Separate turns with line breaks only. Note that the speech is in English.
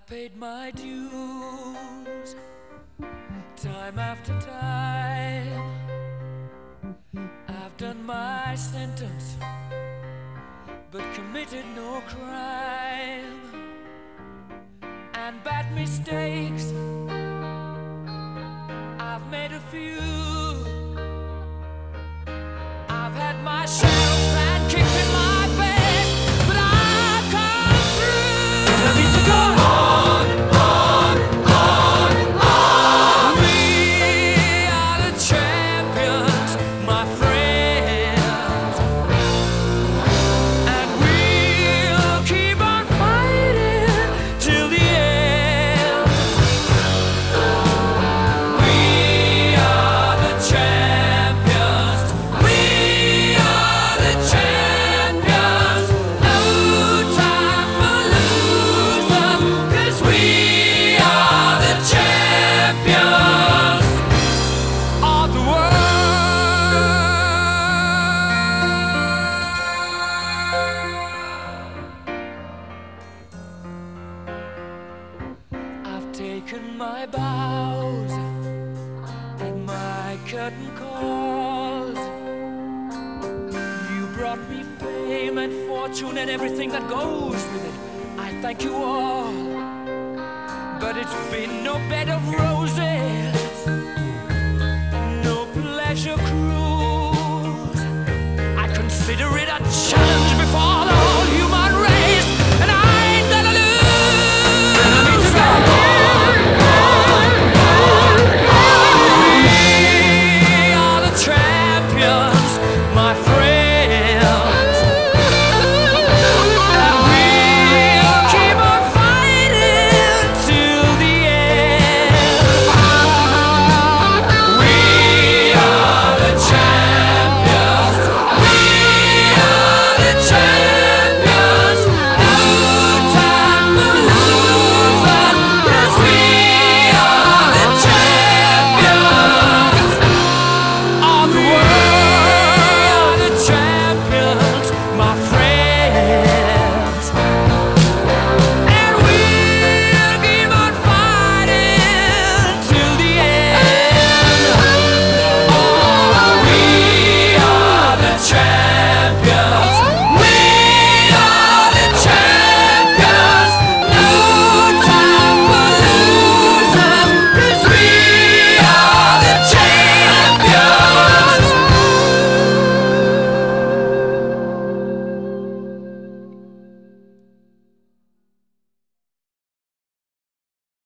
paid my dues time after time. I've done my sentence but committed no crime. And bad mistakes I've made a few. I've had my share of sand kicked in my face, but I've come through. I need to go on. We are the champions, my friends, and we'll keep on fighting till the end. We are the champions. We are the champions. No time for losers, 'cause we are the champions of the world. I've taken my bows and my curtain calls. You brought me fame and fortune and everything that goes with it. I thank you all, but it's been no bed of roses, no pleasure cruise. I consider it a challenge before the